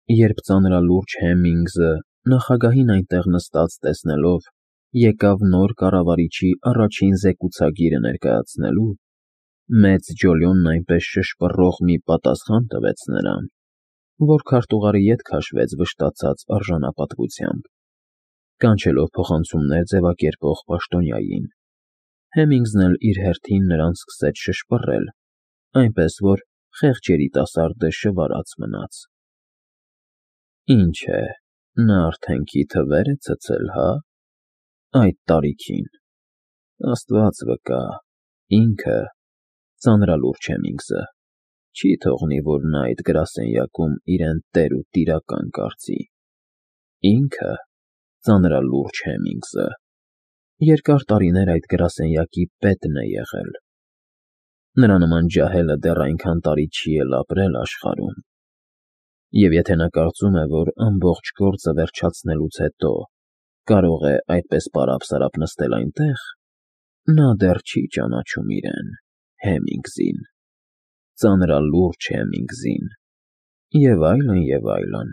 Երբ ծանրալուրջ Հեմինգսը նախագահին այնտեղ նստած տեսնելով, եկավ նոր կառավարիչի առաջին զեկուցագիրը ներկայացնելու, մեծ Ջոլիոնն այնպես շշպռող մի պատասխան տվեց նրան, որ քարտուղարը ետ քաշվեց վշտացած արժանապատվությամբ, կանչելով փոխանցումներ ձևակերպող պաշտոնյային։ Հեմինգսն էլ իր հերթին նրան սկսեց շշպռել, այնպես որ խեղճ երիտասարդը շվարած մնաց։ Ինչ է, նա արդեն քիթը վեր է ցցել, հա՞։ Այդ տարիքին։ Աստված վկա, ինքը, ծանրալուրջ Հեմինգսը, չի թողնի, որ նա այդ գրասենյակում իրեն տեր ու տիրակալ կարծի։ Ինքը, ծանրալուրջ Հեմինգսը, երկար տարիներ այդ գրասենյակի պետն է եղել։ Նրա նման ջահելը դեռ այնքան տարի չի էլ ապրել աշխարհում։ Եվ եթե նա կարծում է, որ ամբողջ գործը վերջացնելուց հետո կարող է այդպես պարապ-սարապ նստել այնտեղ, նա դեռ չի ճանաչում իրեն, Հեմինգսին, ծանրալուրջ Հեմինգսին, և այլն, և այլն։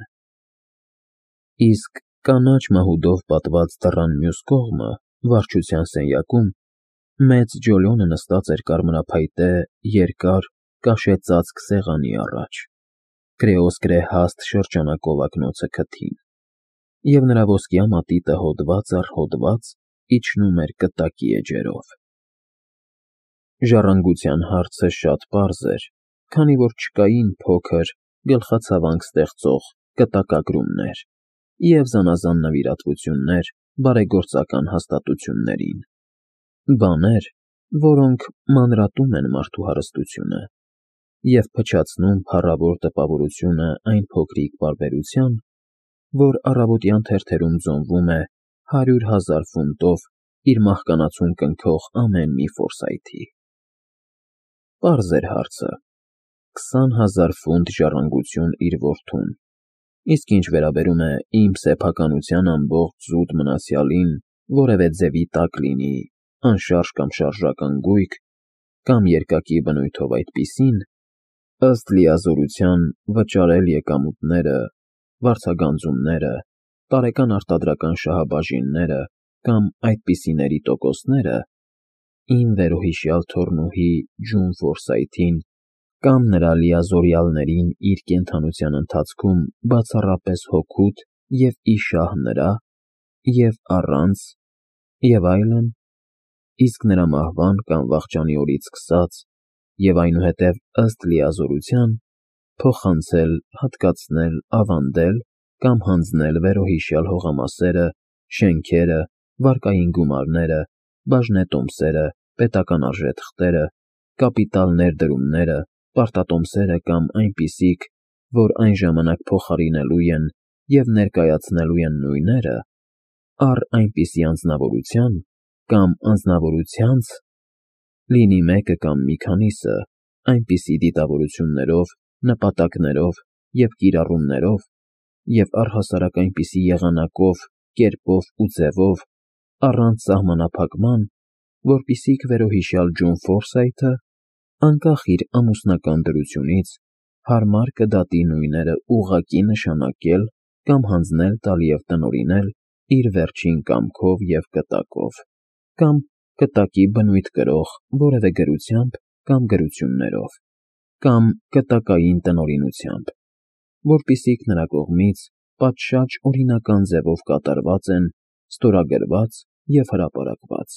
Իսկ կանաչ մահուդով պատված դռան մյուս կողմը, վարչության սենյակում, մեծ Ջոլիոնը նստած էր կարմրափայտե, երկար, կաշեծածկ սեղանի առաջ, կրեոսկրե հաստ շրջանակով քթին, և նրա ոսկյա մատիտը հոդված առ հոդված իջնում էր կտակի էջերով։ Ժառանգության հարցը շատ պարզ էր, քանի որ չկային փոքր, գլխացավանք ստեղծող կտակագրումներ և զանազան նվիրատվություններ բարեգործական հաստատություններին, բաներ, որոնք մանրատում են մարդու հարստությունը և փչացնում փառավոր տպավորությունը այն փոքրիկ պարբերության, որ առավոտյան թերթերում զոնվում է 100,000 ֆունտով իր մահկանացուն կնքող ամեն մի Ֆորսայթի։ Պարզ էր հարցը. 20,000 ֆունտ ժառանգություն իր որդուն, իսկ ինչ վերաբերում է իմ սեփականության ամբողջ զուտ մնացյալին որևէ ձևի տակ լինի, անշարժ կամ շարժական գույք, կամ երկակի բնույթով այդպիսին, ըստ լիազորության վճարել եկամուտները, վարձագանձումները, տարեկան արտադրական շահաբաժինները կամ այդպիսիների տոկոսները, իմ վերոհիշյալ թոռնուհի Ջուն Ֆորսայթին կամ նրա լիազորյալներին իր կենդանության ընթացքում բացառապես հօգուտ և ի շահ նրա, և առանց, և այլն, իսկ նրա մահվան կամ վախճանի օրից սկսած, և այնուհետև ըստ լիազորության, փոխանցել, հատկացնել, ավանդել կամ հանձնել վերոհիշյալ հողամասերը, շենքերը, վարկային գումարները, բաժնետոմսերը, պետական արժեթղթերը, կապիտալ ներդրումները, պարտատոմսերը կամ այնպիսիք, որ այն ժամանակ փոխարինելու են և ներկայացնելու են նույնները, առ այնպիսի անձնավորության կամ անձնավորությանց, լինի մեկը կամ մի քանիսը, այնպիսի դիտավորություններով, նպատակներով և կիրառումներով, և առհասարակ այնպիսի եղանակով, կերպով ու ձևով, առանց սահմանափակման, որպեսզի վերոհիշյալ Ջուն Ֆորսայթը, անկախ իր ամուսնական դրությունից, հարմար կդատի նույները ուղղակի նշանակել կամ հանձնել տալ և տնօրինել իր վերջին կամքով և կտակով, կամ կտակի բնույթ կրող որևէ գրությամբ կամ գրություններով, կամ կտակային տնօրինությամբ, որպիսիք նրա կողմից պատշաճ օրինական ձևով կատարված են, ստորագրված և հրապարակված։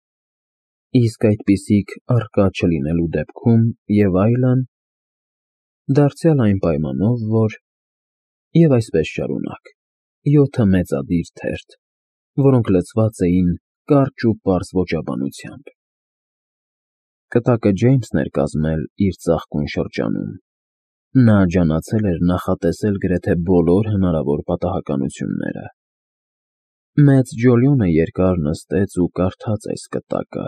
Իսկ այդպիսիք առկա չլինելու դեպքում և այլն, դարձյալ այն պայմանով, որ… Եվ այսպես շարունակ, 7 մեծադիր թերթ, որոնք լցված էին կարճ ու պարզ ոճաբանությամբ։ Կտակը Ջեյմսն էր կազմել իր ծաղկուն շրջանում։ Նա ջանացել էր նախատեսել գրեթե բոլոր հնարավոր պատահականությունները։ Մեծ Ջոլիոնը երկար նստեց ու կարդաց այս կտակը։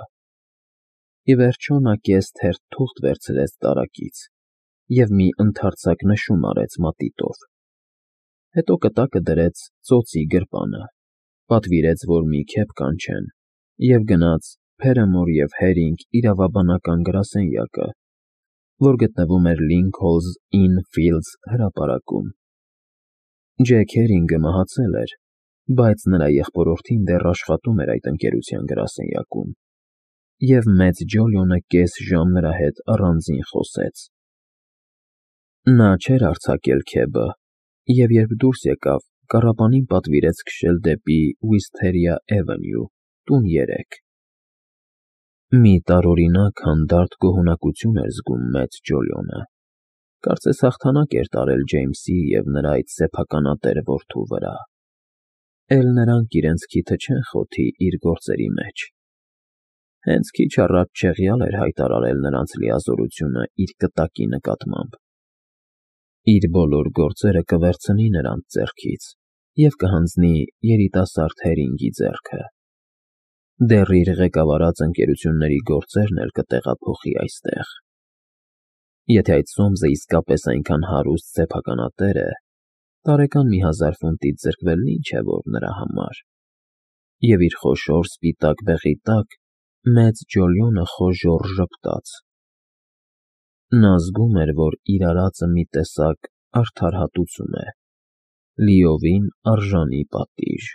Ի վերջո նա կես թերթ թուղթ վերցրեց տարակից և մի ընդարձակ նշում արեց մատիտով։ Հետո կտակը դրեց ծոցի գրպանը, պատվիրեց, որ մի քեֆ կանչեն, և գնաց Փերեմոր և Հերինգ իրավաբանական գրասենյակը, որ գտնվում էր Լինքոլնս Ինն Ֆիլդս հրապարակում։ Ջեք Հերինգը մահացել էր, բայց նրա եղբորորդին դեռ աշխատում էր այդ ընկերության գրասենյակում, և մեծ Ջոլիոնը կես ժամ նրա հետ առանձին խոսեց։ Նա չէր արձակել Քեբը, և երբ դուրս եկավ, կառապանին պատվիրեց քշել դեպի Wisteria Avenue, տուն 3։ Մի տարօրինակ հանդարտ գոհունակություն էր զգում մեծ Ջոլիոնը, կարծես հաղթանակ էր տարել Ջեյմսի և նրա այդ սեփականատեր որդու վրա։ Էլ նրանք իրենց քիթը չեն խոթի իր գործերի մեջ։ Հենց քիչ առաջ Չեղյալ էր հայտարարել նրանց լիազորությունը իր կտակի նկատմամբ։ Իր բոլոր գործերը կվերցնի նրանց ձեռքից և կհանձնի երիտասարդ Հերինգի ձեռքը։ Դեռ իր ղեկավարած ընկերությունների գործերն էլ կտեղափոխի այստեղ։ Եթե այդ Սոմսը իսկապես այնքան հարուստ սեփականատեր է, տարեկան մի 1000 ֆունտից զրկվելն ինչ է որ նրա համար։ Եվ իր խոշոր սպիտակ բեղի տակ մեծ Ջոլիոնը խոժոռ ժպտաց։ Նա զգում էր, որ իր արածը մի տեսակ արդարհատուցում է, լիովին արժանի պատիժ։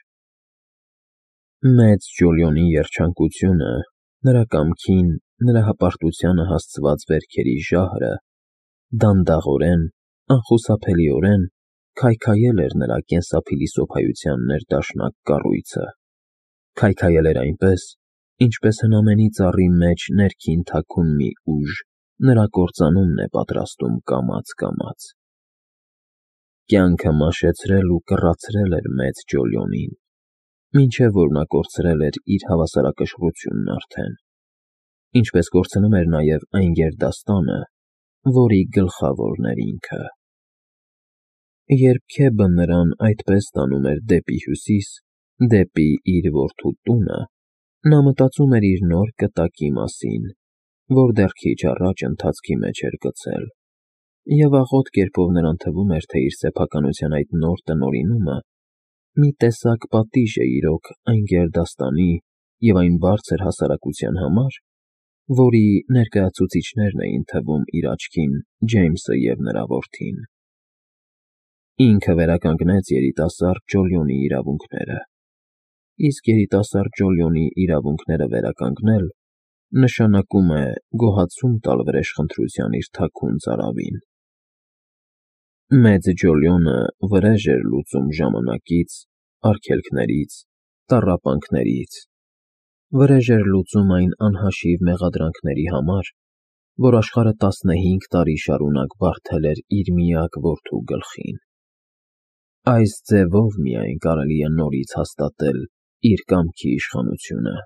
Մեծ Ջոլիոնի երջանկությունը, նրա կամքին, նրա հպարտությանը հասցված վերքերի ժահրը, դանդաղորեն, անխուսափելիորեն քայքայել էր նրա կենսափիլիսոփայության ներդաշնակ կառույցը, քայքայել էր այնպես, ինչպես հնամենի ծառի մեջ ներքին թաքուն մի ուժ նրա կործանումն է պատրաստում կամաց։ Կյանքը մաշեցրել ու կռացրել էր մեծ Ջոլիոնին, մինչև որ նա կորցրել էր իր հավասարակշռությունն արդեն, ինչպես կորցնում էր նաև այն գերդաստանը, որի գլխավորն էր ինքը։ Երբ Քեբը նրան այդպես տանում էր դեպի հյուսիս, դեպի իր որդու տունը, նա մտածում էր իր նոր կտակի մասին, որ դեռ քիչ առաջ ընթացքի մեջ էր գցել, և աղոտ կերպով նրան թվում էր, թե իր սեփականության այդ նոր տնօրինումը մի տեսակ պատիժ է իրոք այն գերդաստանի և այն բարձր հասարակության համար, որի ներկայացուցիչներն էին թվում իր աչքին Ջեյմսը և նրա որդին։ Ինքը վերականգնեց երիտասարդ Ջոլիոնի իրավունքները, իսկ երիտասարդ Ջոլիոնի իրավունքները վերականգնել նշանակում է գոհացում տալ վրեժխնդրության իր թաքուն ծարավին։ Մեծ Ջոլիոնը վրեժ էր լուծում ժամանակից, արգելքներից, տառապանքներից, վրեժ էր լուծում այն անհաշիվ մեղադրանքների համար, որ աշխարհը 15 տարի շարունակ բարդել էր իր միակ որդու գլխին։ Այս ձևով միայն կարելի է նորից հաստատել իր կամքի իշխանությունը։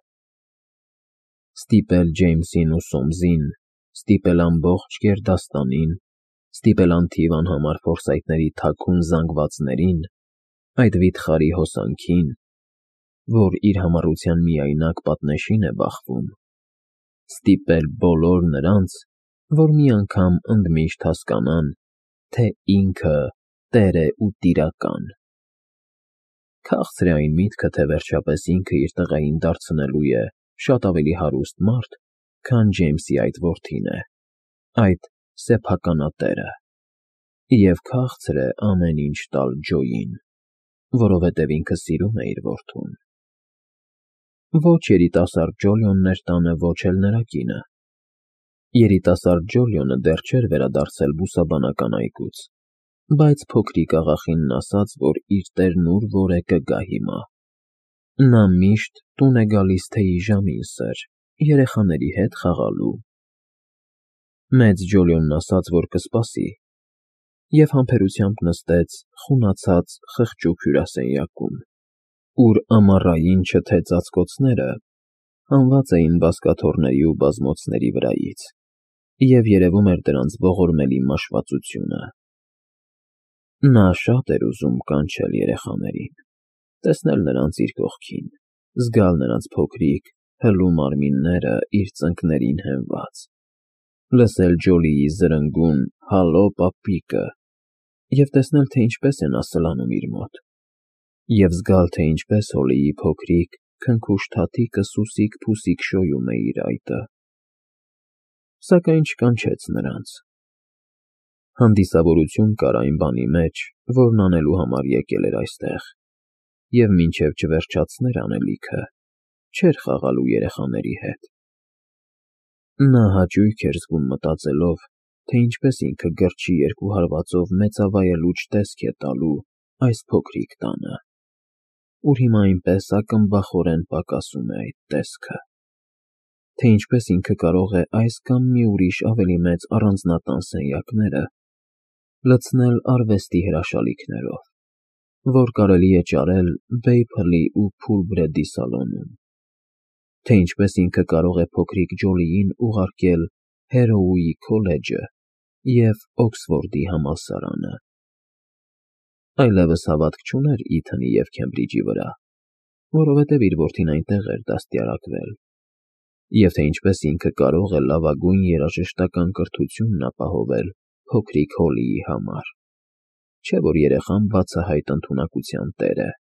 Ստիպել Ջեյմսին ու Սոմսին, ստիպել ամբողջ գերդաստանին, ստիպել անթիվ անհամար ֆորսայթների թաքուն զանգվածներին, այդ վիթխարի հոսանքին, որ իր համառության միայնակ պատնեշին է բախվում, ստիպել բոլոր նրանց, որ մի անգամ ընդմիշտ հասկանան, թե ինքը տեր է ու տիրական։ Քաղցր է այն միտքը, թե վերջապես ինքը իր տղային դարձնելու է շատ ավելի հարուստ մարդ, քան Ջեյմսի այդ որդին է, այդ սեփականատերը, և քաղցր է ամեն ինչ տալ Ջոյին, որովհետև ինքը սիրում է իր որդուն։ Ոչ երիտասարդ Ջոլիոնն էր տանը, ոչ էլ նրա կինը։ Երիտասարդ Ջոլիոնը դեռ չէր վերադարձել բուսաբանական այգուց, բայց փոքրիկ աղախինն ասաց, որ իր տերն ուր որ է կգա հիմա։ Նա միշտ տուն է գալիս թեյի ժամին, սըր, երեխաների հետ խաղալու։ Մեծ Ջոլիոնն ասաց, որ կսպասի, և համբերությամբ նստեց խունացած խղճուկ հյուրասենյակում, ուր ամառային չթե ծածկոցները հանված էին բազկաթոռների ու բազմոցների վրայից, և երևում էր դրանց ողորմելի մաշվածությունը։ Նա շատ էր ուզում կանչել երեխաներին, տեսնել նրանց իր կողքին, զգալ նրանց փոքրիկ, հլու մարմինները իր ծնկներին հենված, լսել Ջոլիի զրնգուն «Հալո, պապիկը» և տեսնել, թե ինչպես է նա սլանում իր մոտ, և զգալ, թե ինչպես Հոլիի փոքրիկ, քնքուշ թաթիկը սուսիկ-փուսիկ շոյում է իր այտը։ Սակայն չկանչեց նրանց։ Հանդիսավորություն կար այն բանի մեջ, որն անելու համար եկել էր այստեղ, և մինչև չվերջացներ անելիքը, չէր խաղալու երեխաների հետ։ Նա հաճույք էր զգում մտածելով, թե ինչպես ինքը գրչի երկու հարվածով մեծավայելուչ տեսք է տալու այս փոքրիկ տանը, ուր հիմա այնպես ակնբախորեն պակասում է այդ տեսքը, թե ինչպես ինքը կարող է այս կամ մի ուրիշ ավելի մեծ առանձնատան սենյակները լցնել արվեստի հրաշալիքներով, որ կարելի է ճարել Բեյփլի ու Փուլբրեդի սալոնում, թե ինչպես ինքը կարող է փոքրիկ Ջոլիին ուղարկել Հերոուի քոլեջը և Օքսֆորդի համալսարանը։ Այլևս հավատք չուներ Իթանի և Քեմբրիջի վրա, որովհետև իր որդին այնտեղ էր դաստիարակվել, և թե ինչպես ինքը կարող է լավագույն երաժշտական կրթությունն ապահովել փոքրիկ Հոլիի համար, չէ՞ որ երեխան բացահայտ ընդունակության տեր է։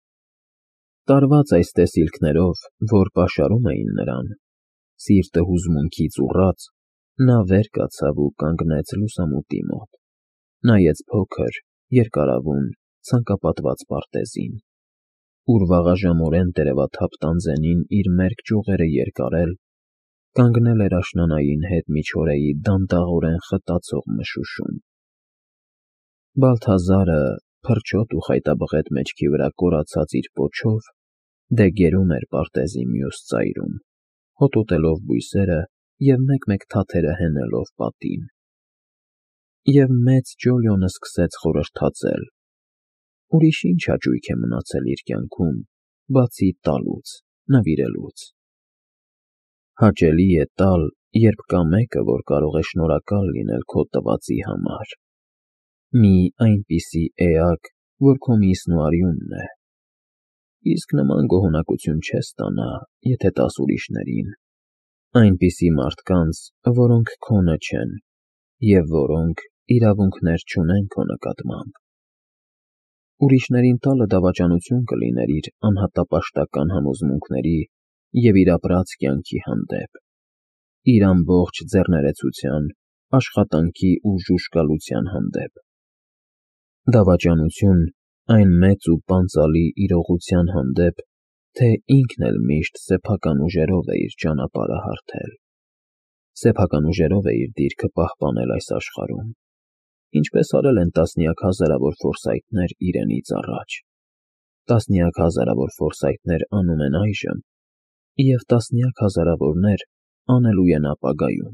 Տարված այս տեսիլքներով, որ պաշարում էին նրան, սիրտը հուզմունքից ուռած, նա վեր կացավ ու կանգնեց լուսամուտի մոտ, նայեց փոքր, երկարավուն, ցանկապատված պարտեզին, ուր վաղաժամորեն տերևաթափ տանձենին իր մերկ ճյուղերը երկարել, կանգնել էր աշնանային հետմիջօրեի դանդաղորեն խտացող մշուշում։ Բալթազարը, փրչոտ ու խայտաբղետ մեջքի վրա կորացած իր պոչով, դե գերում էր պարտեզի մյուս ծայրում, հոտոտելով բույսերը և մեկ-մեկ թաթերը հենելով պատին։ Եվ մեծ Ջոլիոնը սկսեց խորհրդածել. ուրիշ ինչ հաճույք է մնացել իր կյանքում, բացի տալուց, նվիրելուց։ Հաճելի է տալ, երբ կա մեկը, որ կարող է շնորհակալ լինել քո տվածի համար, մի այնպիսի էակ, որ քո միսն ու արյունն է, իսկ նման գոհունակություն չես ստանա, եթե տաս ուրիշներին, այնպիսի մարդկանց, որոնք քոնը չեն և որոնք իրավունքներ չունեն քո նկատմամբ։ Ուրիշներին տալը դավաճանություն կլիներ իր անհատապաշտական համոզմունքների և իր ապրած կյանքի հանդեպ, իր ամբողջ ձեռներեցության, աշխատանքի ու ժուժկալության հանդեպ։ Դավաճանություն այն մեծ ու պանծալի իրողության հանդեպ, թե ինքն էլ միշտ սեփական ուժերով է իր ճանապարհը հարթել, սեփական ուժերով է իր դիրքը պահպանել այս աշխարհում, ինչպես արել են տասնյակ հազարավոր ֆորսայթներ իրենից առաջ, տասնյակ հազարավոր ֆորսայթներ անում են այժմ և տասնյակ հազարավորներ անելու են ապագայում։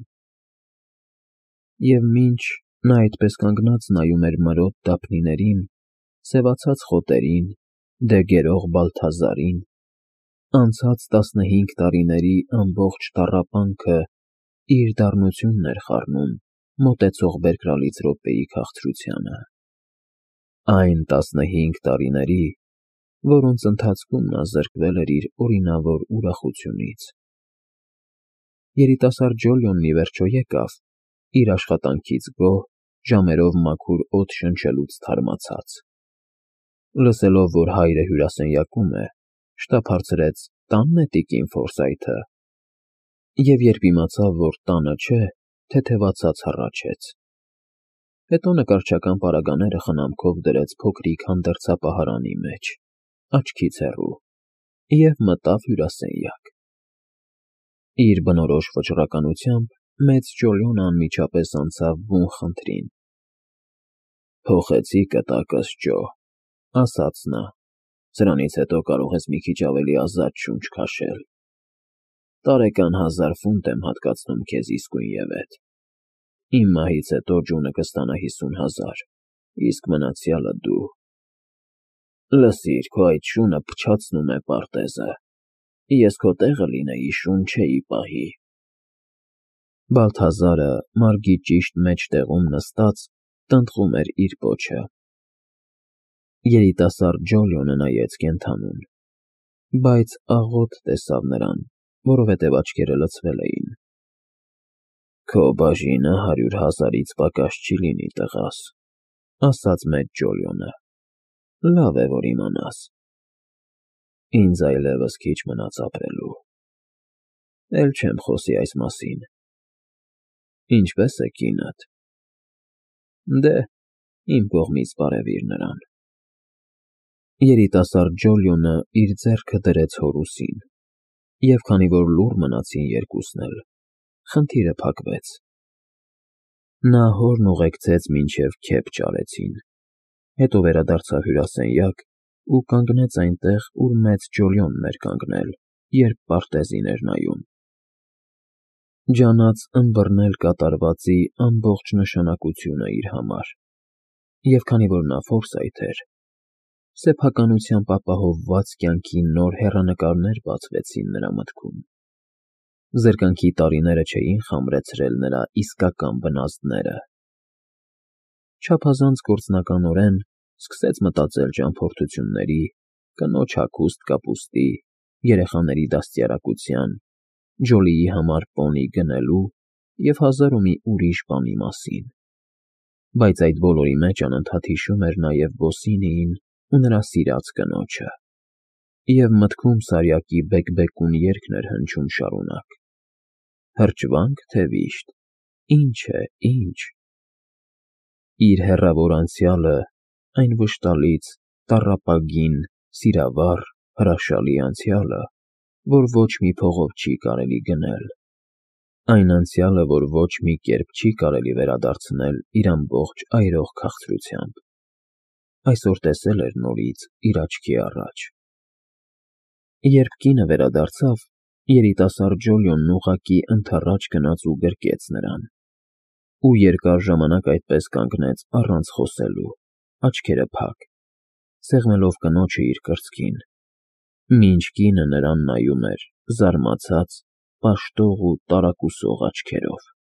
Եվ մինչ նա այդպես կանգնած նայում էր մրոտ դափնիներին, սևացած խոտերին, դե գերող Բալթազարին, անցած 15 տարիների ամբողջ տառապանքը իր դառնությունն էր խառնում մոտեցող բերկրալից րոպեի քաղցրությանը, այն 15 տարիների, որոնց ընթացքում նա զրկվել էր իր օրինավոր ուրախությունից։ Երիտասարդ Ջոլիոնն ի վերջո եկավ, իր աշխատանքից գոհ, ժամերով մաքուր օդ շնչելուց թարմացած։ Լսելով, որ հայրը հյուրասենյակում է, շտապ հարցրեց. «Տա՞նն է տիկին Ֆորսայթը», և երբ իմացավ, որ տանը չէ, թեթևացած հառաչեց։ Հետո նկարչական պարագաները խնամքով դրեց փոքրիկ հանդերձապահարանի մեջ, աչքից հեռու, և մտավ հյուրասենյակ։ Իր բնորոշ վճռականությամբ մեծ Ջոլիոնը անմիջապես անցավ բուն խնդրին։ «Փոխեցի կտակս, Ջո», ասաց նա, «սրանից հետո կարող ես մի քիչ ավելի ազատ շունչ քաշել։ Տարեկան 1000 ֆունտ եմ հատկացնում քեզ իսկույնևեթ։ Իմ մահից հետո ջունը կստանա 50,000, իսկ մնացյալը դու։ Լսիր, քո այդ շունը փչացնում է պարտեզը, ես քո տեղը լինեի, շուն չէի պահի»։ Բալթազարը, մարգի ճիշտ մեջտեղում նստած, տնտղում էր իր պոչը։ Երիտասարդ Ջոլիոնը նայեց կենդանուն, բայց աղոտ տեսավ նրան, որովհետև աչքերը լցվել էին։ «Քո բաժինը 100,000-ից պակաս չի լինի, տղաս», ասաց մեծ Ջոլիոնը։ «Լավ է, որ իմանաս։ Ինձ այլևս քիչ մնաց ապրելու։ Էլ չեմ խոսի այս մասին։ Ինչպե՞ս է կինդ»։ Դե, իմ կողմից բարևիր նրան։ Երիտասարդ Ջոլիոնը իր ձեռքը դրեց հոր ուսին, և քանի որ լուռ մնացին երկուսն էլ, խնդիրը փակվեց։ Նա հորն ուղեկցեց մինչև քեփ ճարեցին, հետո վերադարձավ հյուրասենյակ ու կանգնեց այնտեղ, ուր մեծ Ջոլիոնն էր կանգնել, երբ պարտեզին էր նայում։ Ջանաց ըմբռնել կատարվածի ամբողջ նշանակությունը իր համար, և քանի որ նա ֆորսայթ էր, սեփականությամբ ապահովված կյանքի նոր հեռանկարներ բացվեցին նրա մտքում։ Զրկանքի տարիները չէին խամրեցրել նրա իսկական բնազդները։ Չափազանց գործնականորեն սկսեց մտածել ճամփորդությունների, կնոջ հագուստ կապուստի, երեխաների դաստիարակության, Ջոլիի համար պոնի գնելու և հազար ու մի ուրիշ բանի մասին։ Բայց այդ բոլորի մեջ անընդհատ հիշում էր նաև Բոսինիին ու նրա սիրած կնոջը, և մտքում Սարյակի բեկ֊բեկուն երգն էր հնչում շարունակ. «Հրճվա՞նք, թե վիշտ, ինչ է, ինչ»։ Իր հեռավոր անցյալը, այն վշտալից, տառապագին, սիրավառ, հրաշալի անցյալը, որ ոչ մի փողով չի կարելի գնել, այն անցյալը, որ ոչ մի կերպ չի կարելի վերադարձնել իր ամբողջ այրող քաղցրությամբ, այսօր տեսել էր նորից իր աչքի առաջ։ Երբ կինը վերադարձավ, երիտասարդ Ջոլիոնն ուղղակի ընդառաջ գնաց ու գրկեց նրան, ու երկար ժամանակ այդպես կանգնեց առանց խոսելու, աչքերը փակ, սեղմելով կնոջը իր կրծքին, մինչ կինը նրան նայում էր զարմացած, պաշտող ու տարակուսող աչքերով։